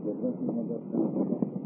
قدرت اینها داشتن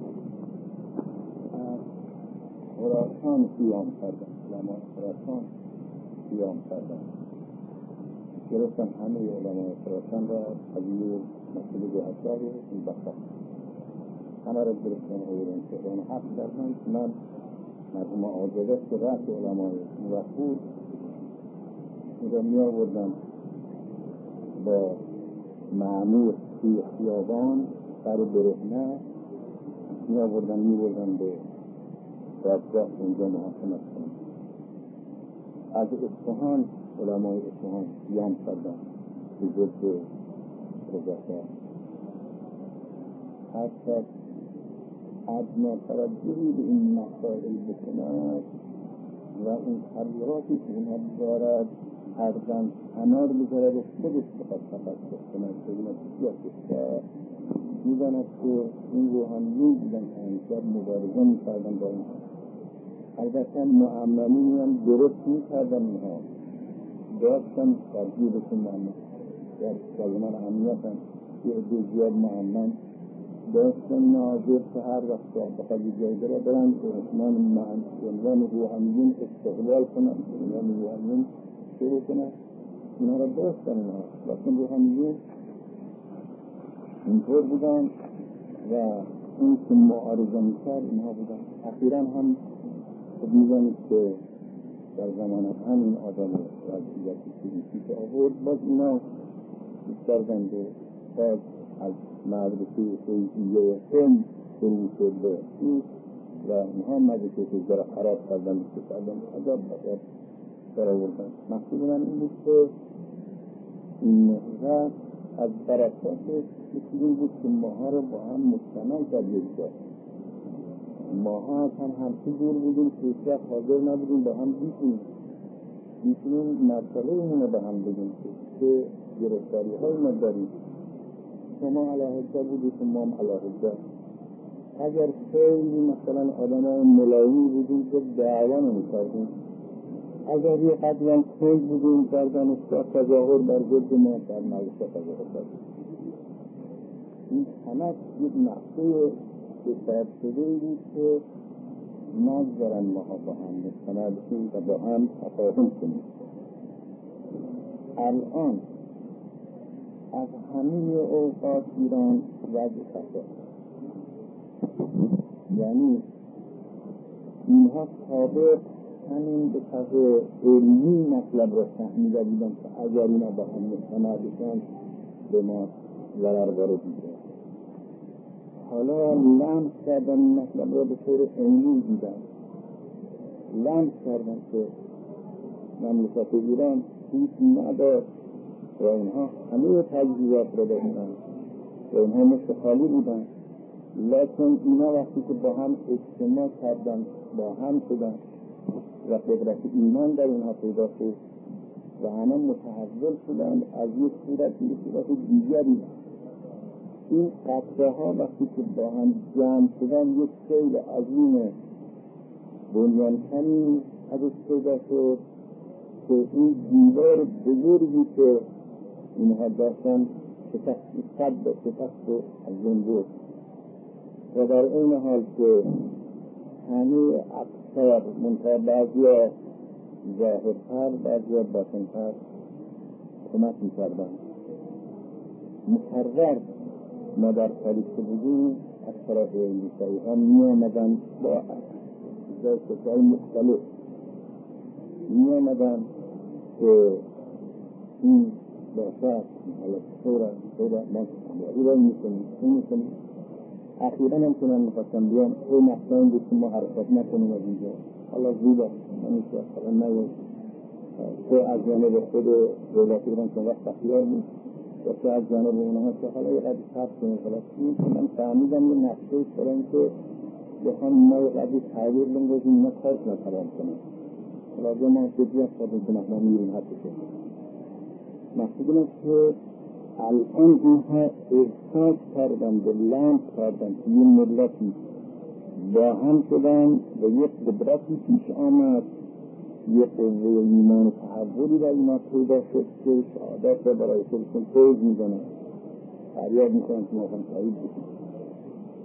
از خراسان قیام کردن، علماء خراسان قیام کردن، گرفتن همه علماء خراسان را قضیه مسئله جهت‌دار این بخش همه را گرفتن آوردن تهران حق کردن که من مرحوم آزاده که رأس علماء موحد این را می آوردن با مأمور توی خیابان سر برهنه می بردن به دادگاه اونجا محاکمه کنن. از اصفهان علمای اصفهان قیام کردن به جلد رضاخواه. هر کس ادنا توجهی به این مسائل بکند و این تبلیغاتی که اینها دارد هر زن انار بذارد و خودش بخواد تفکر کند که این سیاست می‌داند که این روحانیون بودن که همیشه مبارزه می‌کردن با اینها. البته معممی هم درست می‌کردن، اینها داشتن ترجیبشون معمم در سازمان امنیت هم یه عده زیاد معمم داشتن ناظر که هر وقت بخواد جایی داره برن که عنوان روحانیون استقلال کنن، عنوان روحانیون شروع کنن، اینا را داشتن. اینها لیکن روحانیون اینطور بودن و این که معارضه میکرد اینها بودن. اخیراً هم خب می‌دانید که در زمان همین آدم وضعیتی سیاسی که آورد باز اینا کردن که باز از مدرسه سیاسی هم شروع شد به و اینها مدرسه سیاسی را خراب کردن عذاب در آوردن. مقصود من این بود که این نهضت از برکات این بود که ماها را با هم مستمر تبدیل کرد. ماها از هم همچی دور بودیم که هیچ حاضر نبودیم با هم بیتونیم مرتبه اینو به هم بگیم که گرفتاری های ما داریم. شما علیه بودید که ما هم علیه. اگر خیلی مثلا آدم های ملایمی بودیم که دعوا نمی‌کردیم، اگر یه قدرم خیلی بودیم در دانشگاه تظاهر بر ضد ما در مدرسه تظاهر کردیم. این همه یک نقطه بسیار شده بود که نگذارن ماها با هم مستمر بشیم و با هم تفاهم کنیم. الان از همه اوقات ایران وضع خطر، یعنی اینها سابق همین به طرح علمی مطلب را فهمیده بودن که اگر اینا با هم مستمر بشن به ما ضرر وارد میشه. حالا لمس کردن این مطلب را به طور علمی دیدن، لمس کردن که مملکت ایران هیچ نداشت و اینها همه تجهیزات را داشتن و اینها مثل خالی بودن. لیکن اینا وقتی که با هم اجتماع کردن، با هم شدن و قدرت ایمان در اینها پیدا شد و همه متحول شدن از یک صورت به صورت دیگری. این قطره ها وقتی که با هم جمع شدن یک سیل عظیم بنیانکنی ازش پیدا شد که این دیوار بزرگی که اینها داشتن شکست از این بود و در این حال که همه اکثر منطقه بعضی ها ظاهرتر بعضی ها باطنتر حکومت می‌کردن. مقرر ما در تاریخ بودیم از طرف امریکایی ها می آمدن با سیاست‌های مختلف می آمدن که این باشد حالا طور ما ایران میکنیم. اخیراً هم که من میخواستم بیان این مقصد بود که ما حرکت نکنیم از اینجا. حالا زیبا همیشه اصلا نوید تو از جانب خود دولت ایران که وقت اختیار نیست و تو از جانب اونها که حالا یه قدر صرف کنیم. این که من فهمیدم یه نقشه سرم که بخوام ما یه قدر تغییر بندازیم اینا کارش نتوان کنم. لازم ما جدیت کردیم که ما میریم حتی شد. مقصود است که الان اینها احساس کردن به لمس کردن که این ملتی با هم شدن و یک قدرتی پیش آمد، یک قوه ایمان و تحولی در اینا پیدا شد که شهادت را برای خودشون توج میزنن، فریاد میکنن که ما هم شهید بکنیم.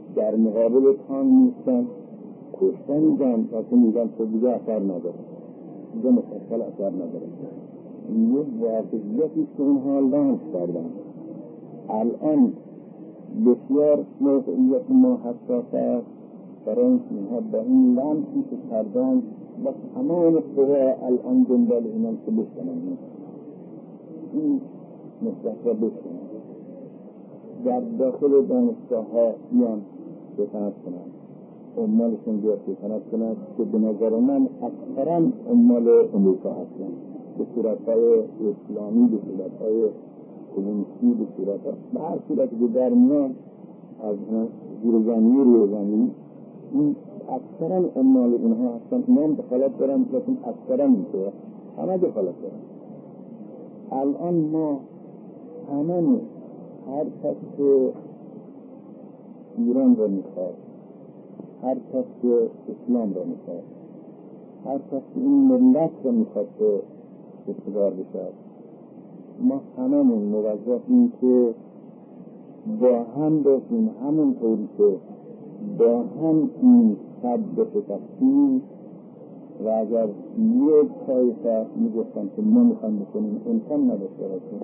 در مقابل تان نیستن، کشتن میدن وقتی میگن تو دیگه اثر نداره، دیگه مفصل اثر نداره. یه واقعیتی که اونها لمس کردن. الان بسیار موقعیت ما حساس است برای اینها با این لمسی که کردن و تمام قوا الان دنبال اینان که بشکنن این نسبت را بشکنن. در داخل دانشگاه ها میان شکایت کنند، عمالشون بیاد شکایت کنند که به نظر من اکثرا عمال امریکا هستند، به صورتهای اسلامی، به صورتهای کمونیستی، به صورتها به هر صورتی که در میان از زیر زمینی روی زمین، این اکثرا عمال اینها هستند. اینا هم دخالت دارن، لیکن اکثرا اینطور همه دخالت دارن. الان ما همه هر کس که ایران را میخواد، هر کس که اسلام را میخواد، هر کس که این ملت را میخواد که اقتدار بشد، ما هممون موظفیم که با هم باشیم، همون طوری که با هم این صد بشکستیم و اگر یک طایفه میگفتن که ما میخوایم بکنیم امکان نداشته باشیم.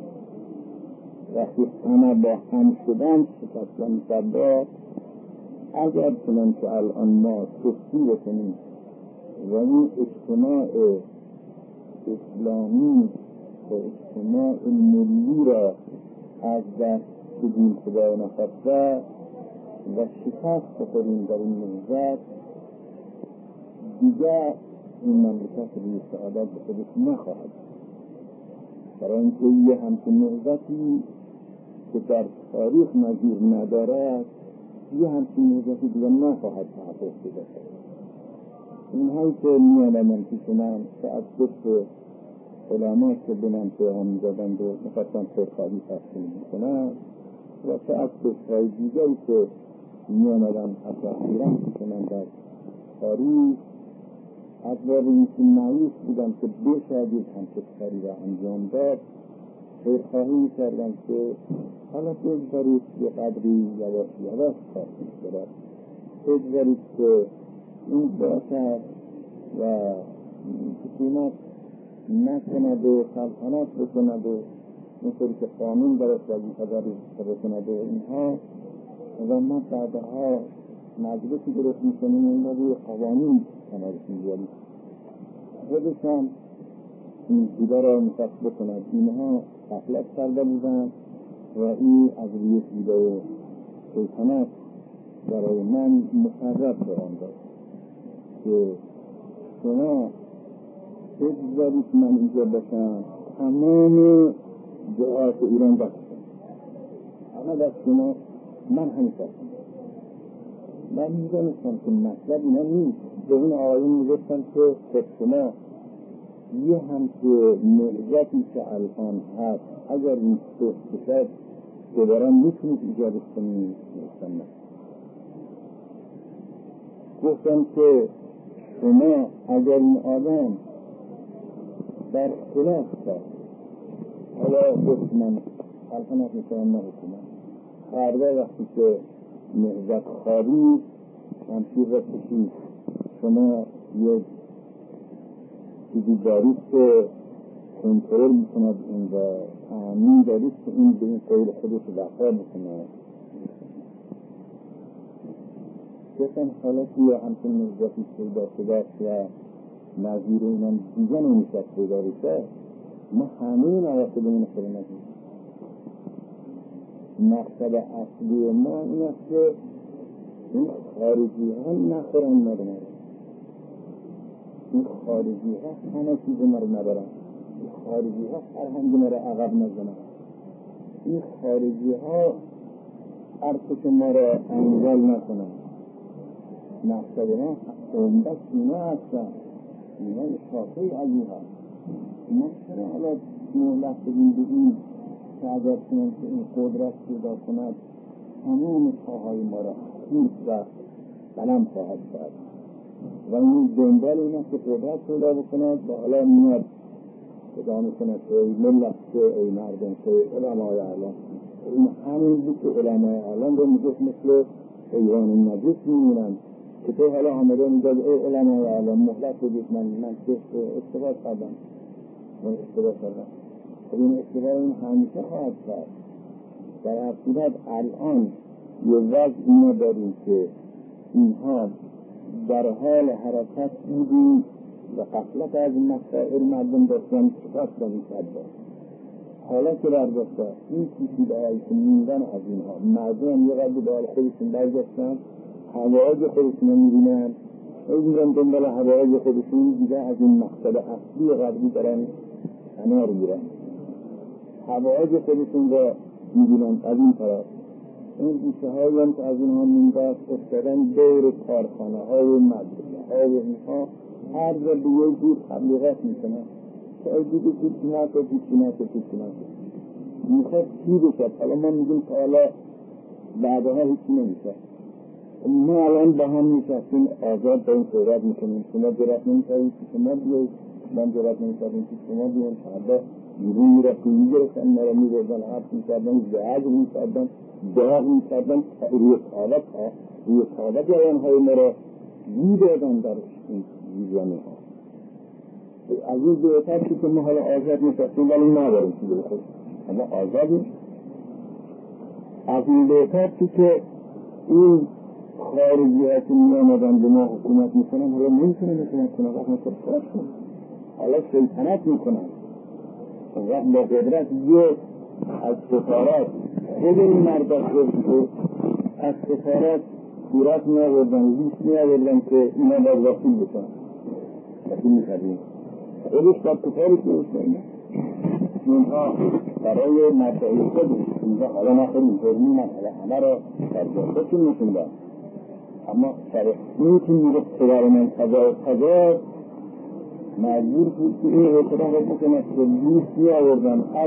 وقتی همه با هم شدن شکستن صدا، اگر چنانچه الان ما سستی بکنیم و این اجتماع اسلامی و اجتماع ملی را از دست بدیم خدای نخواسته و شکست بخوریم در این نهضت، دیگر این مملکت روی سعادت به خودش نخواهد. برای اینکه یه همچین نهضتی که در تاریخ نظیر ندارد، یه همچین نهضتی دیگر نخواهد تحقق پیدا کرد. اینهایی که میانمن پیش من تأسف علما که بنام که هم میزدند و میخواستن خودخواهی تحصیل میکنن و تأسف های دیگری که میانمن حتی اخیران پیش من در تاریخ از باب اینکه معیوس بودم که بشاید یک همچه کاری را انجام داد، خودخواهی میکردن که حالا بگذارید یه قدری یواش یواش کار پیش برد، بگذارید که این باشد و حکومت نکند و سلطنت بکند و اینطوری که قانون براش وظیفه داره بکند و اینها، و ما بعدها مجلسی درست میکنیم و این رو روی قوانین کنارش میگذاریم. خودشان این چیزا را میخواست بکند. اینها غفلت کرده بودند و این از روی ایده سلطنت برای من مشرف شدن داد که شما بگذارید من اینجا باشم، تمام جهات ایران دست همه دست شما، من همین کردم. من میدانستم که مطلب اینا نیست. به اون آقایون میگفتم که خب شما یه همچه نهضتی که الان هست اگر این سخت بشد دوباره میتونید ایجادش کنید. گفتم نه. گفتم که شما اگر این آدم در خلاف کرد، حالا گفت من الان میکنم نه حکومت، فردا وقتی که نهضت خوابید همچین را کشید، شما یک چیزی دارید که کنترل میکند این و تأمین دارید که این به این قول خودش وفا بکنه. گفتم حالا که یه همچین نهضتی پیدا شده و نظیر اینم دیگه نمیشد پیدا بشه، ما همه این عواقبمون خیلی نزید. مقصد اصلی ما این است که این خارجی ها نخورن ما رو. این خارجی ها همه چیز ما رو نبرن. این خارجی ها فرهنگ ما رو عقب نزنن. این خارجی ها ارتش ما رو انگل نکنن. مقصد ما عمدت اینا هستن. اینا شاخه علی ها. ما چرا حالا مهلت بدیم به این که اگر چنان که این قدرت پیدا کند تمام پاهای ما را خورد و قلم خواهد کرد و این دنبال این است که قدرت پیدا بکند و حالا میاد ادامه کند که ای ملت که ای مردم که علمای اعلام. این همین بود که علمای اعلام رو میگفت مثل ایوان نجس میمونن که تو حالا آمده میگه ای علمای عالم مهلت بدید من اشتباه کردم خب این اشتباه این همیشه خواهد کرد. در حقیقت الان یه وضع ما داریم که اینها در حال حرکت بودیم و غفلت از مسائل مردم داشتن چقدر داریم کرده. حالا که برداشته این چیزی برای که موندن از اینها مردم یه قدر به حال خودشون برگشتن، حوائج خودشون رو میبینن، میبینن دنبال حوائج خودشون دیگه از این مقصد اصلی قدری دارن کنار میرن. حوائج خودشون رو میبینن از این طرف. این بیشه هایی هم که از اینها مینداز افتادن دور کارخانه های مدرسه های اینها هر جا به یک جور تبلیغات میکنن که از دیگه پیچی نکه میخواد چی بشد. حالا ما میگیم که حالا بعدها هیچی نمیشه. ما الان با هم میشستیم آزاد با این صحبت میکنیم. شما جرات نمیکنیم که شما بیایید، من جرات نمیکنیم که شما بیایید. فردا بیرون میرفتیم میگرفتن مرا میبردن حرف میکردن زهد میکردن داغ میکردن روی تابت آنهای مرا میدادن در این ویزانی ها. از این بهتر که ما حالا آزاد میشستیم ولی نداریم که بخور اما آزادیم. از این بهتر که این خارجی ها که می آمدن به ما حکومت میکنن حالا نمیتونن حکومت کنن وقت کنن حالا سلطنت میکنن وقت با قدرت یک از سفارات خود این مردم از سفارات صورت می آوردن لیست می آوردن که اینا باید وصول بکنن وصول میکردیم خودش باید کفارش میشنیم اینها برای مسائل خود اینها حالا نخیر میکنیم من حالا همه را در جاستون میشوندن اما این که میگه پدر من قضا مجبور بود که این اعتراف را بکنه که لیست می آوردن از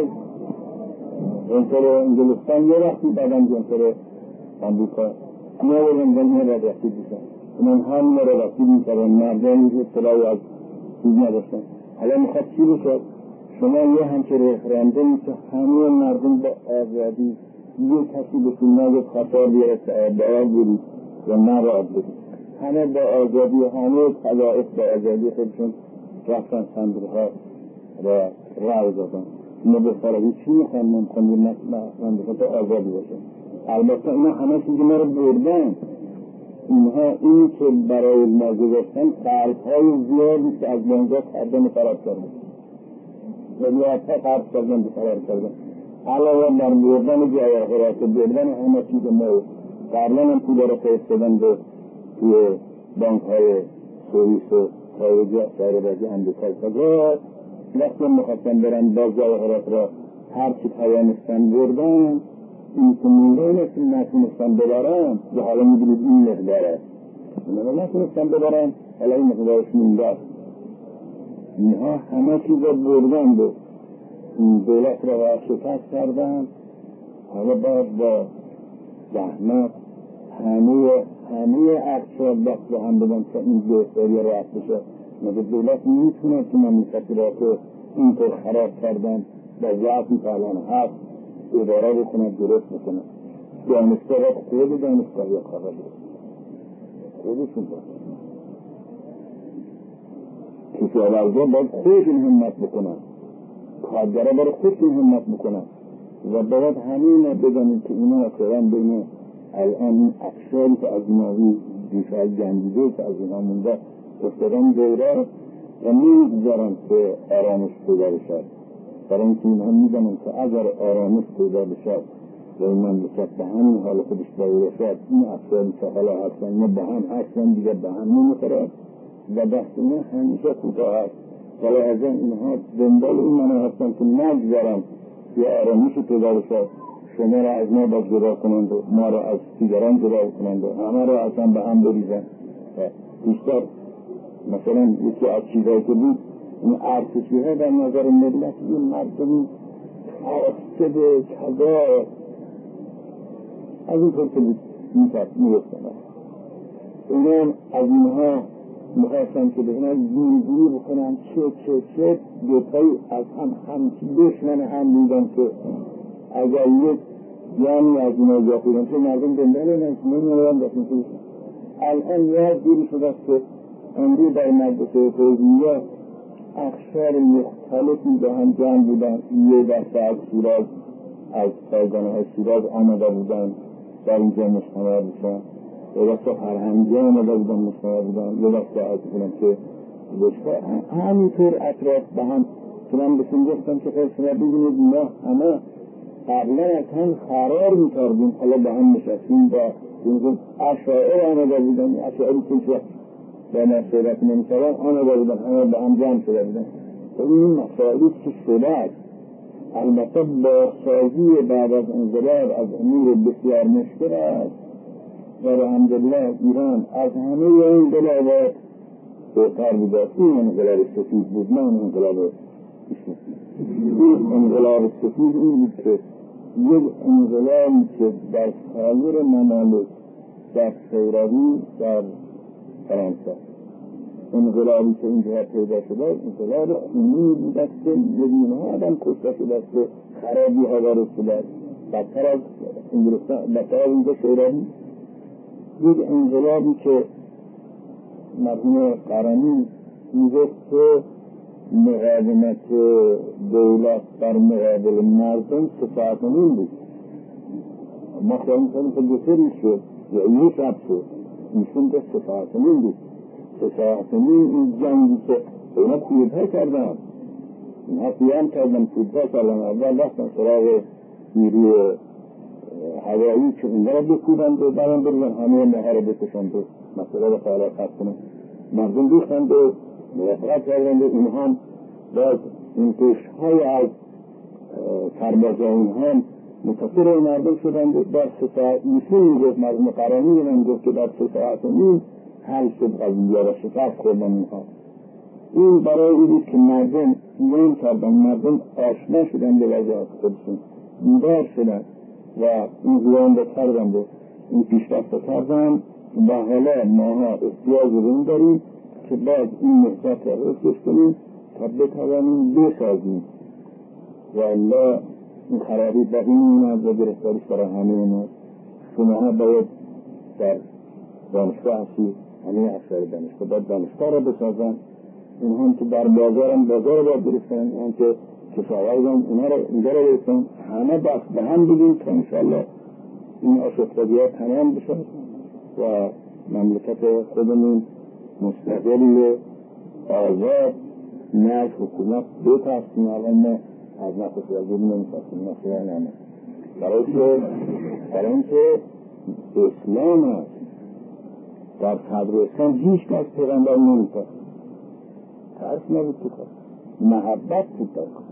جنتر انگلستان یه وقتی بعدم جنتر امریکا می آوردن و این را رسید بشن من هم را رسید میکردن مردمی که اطلاعی از چیز نداشتن. حالا میخواد چی بشد؟ شما یه همچه رفراندومی که همه مردم با آزادی یه کسی بسید نگه خطا بیاره که باید برید و نباید برید همه با آزادی همه قضایف با آزادی خودشون رفتن صندوقها و رای دادن. اینا به فرقی چی میخوان ممکنی صندوقها آزادی باشن. البته اینا همه چیزی ما رو بردن. اینها این که برای ما گذاشتن قرضهای زیادی که از بانجا کردن فرار کردن ولیاتها قرض کردن به فرار کردن علاوه بر بردن جای آخرات بردن همه چیز ما قبلا هم پول را فرستادن به توی بانک های سوئیس و خارجی امریکا کجا وقتی میخواستن برن باز جای آخرات را هر چی توانستن بردن این که مونده نتونستن ببرن و حالا میدونید این مقداره اینا نتونستن ببرن حالا این مقدارش مونده اینها همه چیز را بردن به دولت را شکست کردن. حالا باید با زحمت همه اقصاد دست به هم بدن که این بهتری را رفت بشه. مگه دولت میتونه که مملکتی را که اینطور خراب کردن با ضعفی که الان هست اداره بکنه درست بکنه. دانشگاه را خود دانشگاه یا خواهد خودشون باید کشاورزا باید خودشون همت بکنن کارگرها باید خودشون همت بکنن و باید همین را بدانید که اینا اصلا بین الان این اکشاری که از ایناوی دیشای جنگیده که از اینا مونده افتادن دوره و نمیگذارن که آرامش پیدا بشد. برای اینکه اینها میدانن که اگر آرامش پیدا بشد و این مملکت به همین حال خودش باید بشد این اکشاری که حالا هستن اینا به هم هستن دیگه به هم نمیخورد و دست اینا همیشه کوتاه هست. ولی از اینها دنبال این منو هستن که نگذارن که آرامش پیدا بشد شما را از ما باز جدا کنند و ما را از دیگران جدا کنند و همه را اصلا به هم بریزن. بیشتر مثلا یکی از چیزایی که بود این ارتشی ها در نظر ملت این مردمی حاسد کذا از این طور که بود میرستن اینا از اینها میخواستن که به اینا زیرگیری بکنن چه دوتایی از هم همچی دشمن هم بودن که اگر یک یعنی از این اجا خودم که مردم دنبال نمیدونم داشتیم که الان یاد گیری شده است که امروز در مدرسه فیضیه اقشار مختلفی به هم جمع بودن. یه دسته از شیراز، از فرزانه های شیراز آمده بودن در اینجا مجتمع بودن، یه دسته فرهنگی آمده بودن مجتمع بودن، یه دسته از کنم که همینطور اطراف به هم که من بسیم گفتم که خیلی شما بگینید ما همه قبلا از هم قرار میکردیم، حالا با هم نشستیم با اشاعر آمده بودن، اشاعری که با ما صحبت نمی‌کردن آمده بودن، همه با هم جمع شده بودن. این مسائلی که شده است البته با سازی بعد از انقلاب از امور بسیار مشکل است و الحمدلله ایران از همه انقلابات بهتر بوده. این انقلاب سفید بود، نه انقلاب این انقلاب سفید این بود که یک انقلابی که در سایر ممالک در شوروی در فرانسه انقلابی که اینجا پیدا شده انقلاب خونی بود است که میلیون ها آدم کشته شده است که خرابی ها وارد شده است بدتر از انگلستان، بدتر از اینجا شوروی. یک انقلابی که مرحوم قرنی میگفت که مقاومت دولت در مقابل مردم صفاتمون بود. ما خواهیم کنیم که بسری شد یا اینی شب شد ایشون که صفاتمون بود. صفاتمون این جنگی که اینا کودتا کردن، اینها قیام کردن، کودتا کردن، اول رفتن سراغ نیروی هوایی که اینها را بکودند و برم بردن همه ماها را بکشند و مسئله را خواهد خط کنند. مردم دوستند و موافقت کردند و اینها باز این کشهای از سربازا اینها متصر مردم شدند و در 3 ساعت ایشون میگفت مردم قرانی من گفت که در 3 ساعت و نیم حل شد قضیه و شکست خوردن اینها. این برای این بود که مردم ایمان کردن، مردم آشنا شدن به وضعیت خودشون، بیدار شدن و این زیان رو کردن و این پیشرفت کردن و حالا ماها احتیاج رو این داریم که باز این نهضت را حفظ کنیم تا بتوانیم بسازیم و الله این خرابی باقی میموند و گرفتاریش برای همه ما. شماها باید در دانشگاه هستید، همه افسر دانشگاه باید دانشگاه را بسازن، این هم که در بازار هم بازار را باید برسن، این هم که کشاورز هم اینجا را برسن، همه دست به هم بگیم تا انشاءالله این آشفتگی ها تمام بشن و مملکت خودمون مستقل آزاد نه از حکومت بترسیم. الان ما از نفس وزیر نمیترسیم، مثلا نمه برای اینکه اسلام هست، در صدر اسلام هیچ کس پیغمبر نمیترسیم، ترس نبود تو کار، محبت بود در کار.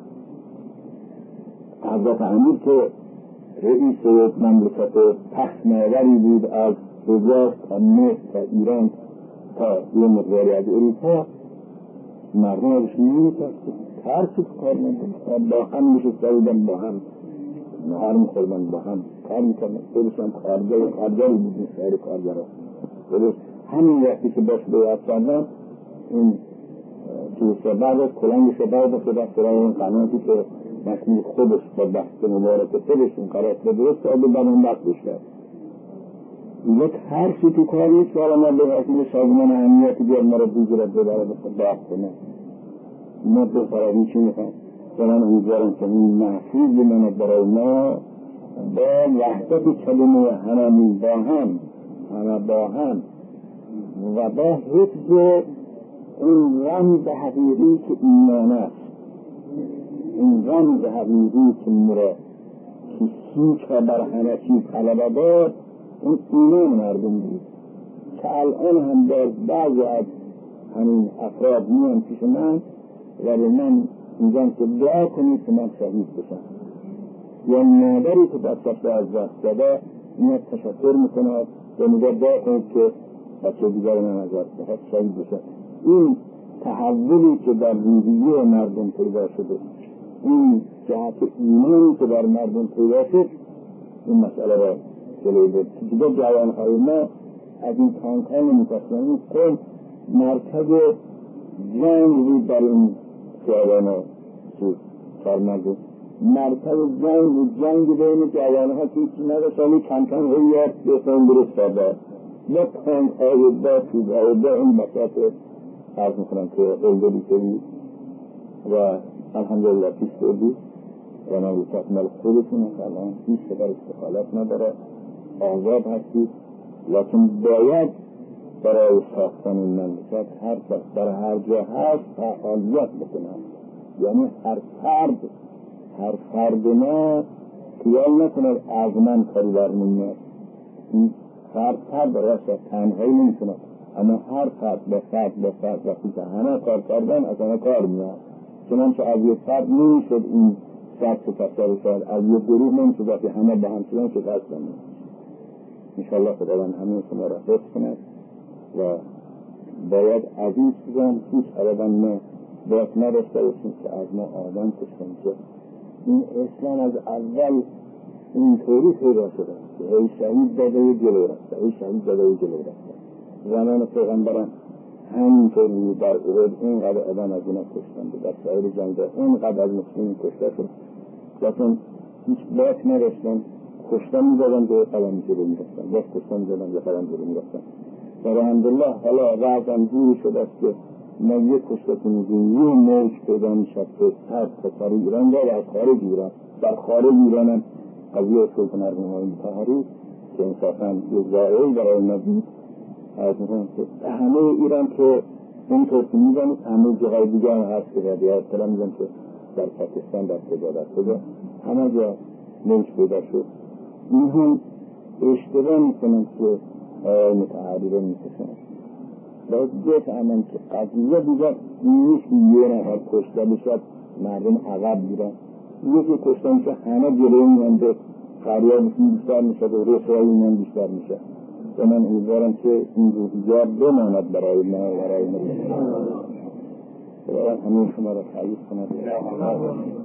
حضرت امیر که رئیس مملکت پهناوری بود از حجاز تا مصر تا ایران تا یه مقداری از اروپا، مردم ازش نمیترسید، ترس تو کار نمیترسید، با هم میشسته بودن، با هم نهار میخوردن، با هم کار میکردن، خودشم کارگری بودن، شهر کارگرها همین وقتی که باش بیعت کردن این جوسه بعد از کلنگش بعد شده سراغ این قناتی که مشمول خودش با دست مبارک خودش این قرار درست کرد و بعد هم وقت بشتر اینجا ترسی تو کار نیست که حالا ما به سازمان امنیتی بیاد ما را بگیرد ببره بحث کنه. ما به فرادی چی میخوام من امیدوارم که این محفوظ من برای ما با وحدت کلمه هممون با هم همه با هم و با حفظ این رمز حقیقی که ایمان است، این رمز حقیقی که مرا که هیچ بر همه چیز غلبه داد، این ایمان مردم بود که الان هم بعضی از همین افراد میان پیش من و به من میگن که دعا کنید که من شهید بشم، یا مادری که بچه‌ش از دست داده میاد تشکر میکنه و میگه دعا کنید که بچه دیگر من از دست شهید بشم. این تحولی که در روحیه مردم پیدا شده، این جهت ایمانی که در مردم پیدا شد، این مسئله را جلوی برد. دیگه جوانهای ما از این تانک‌ها نمی‌ترسن. این قوم مرکز جنگ بود در این خیابان چارمغز مرکز جنگ بین جوانها چیزی نداشت، ولی کم کم یاد بسان درست کرده با تنهای با چوبه با این مسئله عرض میکنم که قلدلی کردی و الحمدلله پیش کردی و نبود تکمل خودتون الان هیچ قدر استخالت نداره، آزاد هستید، لیکن باید برای ساختن این مملکت هر کس در هر جا هست فعالیت بکنه. یعنی هر فرد ما خیال نکنه از من کاری برمیاد، این فرد راست تنهایی نمیتونه، اما هر فرد به فرد وقتی که همه کار کردن از همه کار میاد. چنانچه از یک فرد نمیشد این فرد شکسته بشد، از یک گروه نمیشد وقتی همه به هم شدن شکست نمیاد. انشاءالله خداوند همه شما را حفظ کند و باید از این چیزان هیچ ابدا ما باید نداشته باشیم که از ما آدم کشتن. که این اسلام از اول اینطوری پیدا شده که ای شهید داده جلو رفته، ای شهید داده جلو رفته. زمان پیغمبران همینطوری در احد اینقدر آدم از اینا کشتن، در سایر جنگ اینقدر از مسلمین کشته شد، لیکن هیچ باک نداشتن، کشتن می‌دادن به قدم جلو می‌رفتن، باز کشتن می‌دادن به قدم جلو می‌رفتن. و الحمدلله حالا وضعم جوری شده است که ما یک کشته می‌گیم یه موج پیدا می‌شد که هر کفار ایران و از خارج ایران، در خارج ایران هم قضیه سلطان ارمنی مطهری که انصافاً یک ضایعی برای ما بود. از می‌گم که همه ایران که اینطور که می‌دانید همه جاهای دیگه هم هست که رادیو اطلاع می‌دن که در پاکستان در کجا همه جا موج پیدا شد. این هم اشتباه میکنن که متحری رو میکشن. باید بفهمن که قضیه دیگر نیست یه نفر کشته بشد مردم عقب میرن، یکی کشته میشه همه جلوی میانده، فریادشون بیشتر میشه و رسوایی میان بیشتر میشه. و من امیدوارم که این روزگار بماند برای ما و برای ملت. خداوند همه شما را خلیص کند.